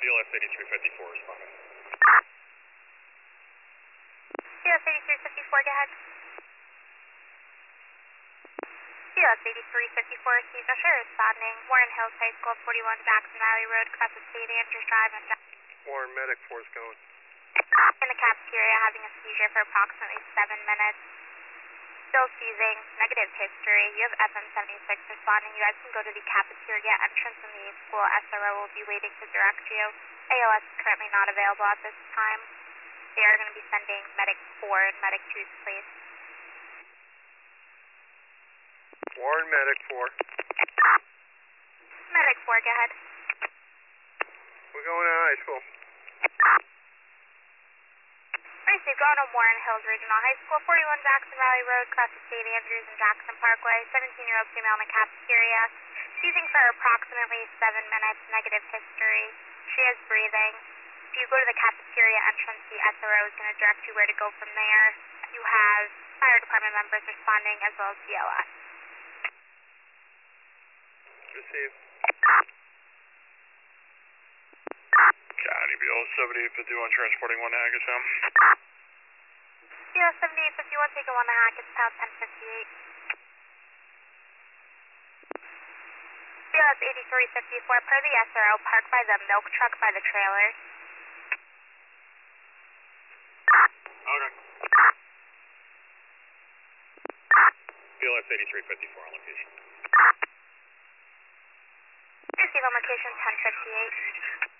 BLS 8354 responding. BLS 8354, go ahead. BLS 8354, Steve Usher responding. Warren Hills High School, 41 Jackson Valley Road, across the St. Andrews Drive and Warren Medic 4 is going. in the cafeteria having a seizure for approximately 7 minutes. Still seizing, negative history. You have FM 76 responding. You guys can go to the cafeteria entrance and the school SRO will be waiting to direct you. ALS is currently not available at this time. They are going to be sending Medic 4 and Medic 2's place. Warren Medic 4. Medic 4, go ahead. We're going to high school. Receive, going to Warren Hills Regional High School, 41 Jackson Valley Road, across the St. Andrews and Jackson Parkway. 17-year-old female in the cafeteria. Seizing for approximately 7 minutes, negative history. She is breathing. If you go to the cafeteria entrance, the SRO is going to direct you where to go from there. You have fire department members responding as well as BLS. Receive. County BLS 7851 transporting 1 to Hackettstown. BLS 7851, taking 1 to Hackettstown, 1058. BLS 8354, per the SRO, park by the milk truck by the trailers. Okay. BLS 8354 on location. Receive on location 1058.